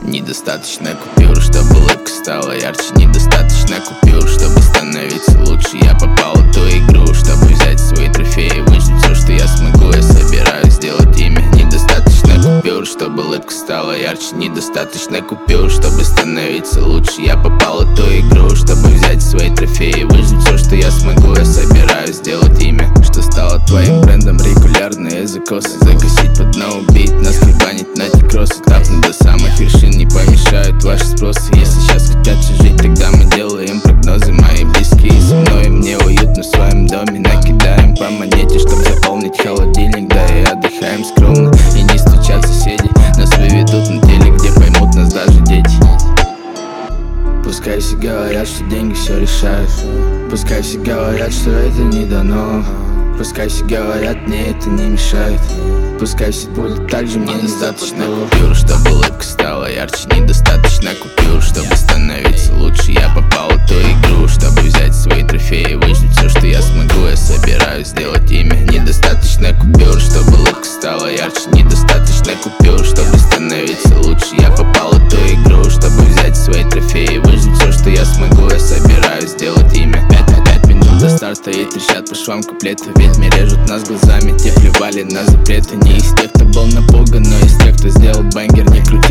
Недостаточно купюр, чтобы улыбка стала ярче. Недостаточно купюр, чтобы становиться лучше. Я попал в ту игру, чтобы взять свои трофеи, выжить все, что я смогу. Я собираюсь сделать имя. Недостаточно купюр, чтобы улыбка стала ярче. Недостаточно купюр, чтобы становиться лучше. Я попал в ту игру, чтобы взять свои трофеи, выжить все, что я смогу. Я собираюсь сделать имя, что стало твоим брендом. Регулярные закосы, закосить под ноубит, нас хлебанить на эти кроссы, тапнуть до самых вершин не помешают ваши спросы. Если сейчас хотят жить, тогда мы делаем прогнозы. Мои близкие со мной, мне уютно в своем доме. Накидаем по монете, чтобы заполнить холодильник. Да и отдыхаем скромно, и не стучат соседи. Нас выведут на теле, где поймут нас даже дети. Пускай все говорят, что деньги все решают. Пускай все говорят, что это не дано. Пускай все говорят, мне это не мешает. Пускай все будет так же, мне недостаточно купюр, чтобы улыбка стала ярче. Недостаточно купюр, чтобы становиться лучше. Я попал в ту игру, чтобы взять свои трофеи, выжить все, что я смогу. Я собираюсь сделать имя. Недостаточно купюр, чтобы улыбка стала ярче. Недостаточно купюр, чтобы становиться лучше. Я попал в ту игру, чтобы взять свои трофеи, выжить все, что я смогу. Я собираюсь сделать имя. 5 минут до старта и трещат по швам куплеты. Ведьмы режут нас глазами, те плевали на запреты. Не из тех, кто был напуган, но из тех, кто сделал бэнгер. Не крути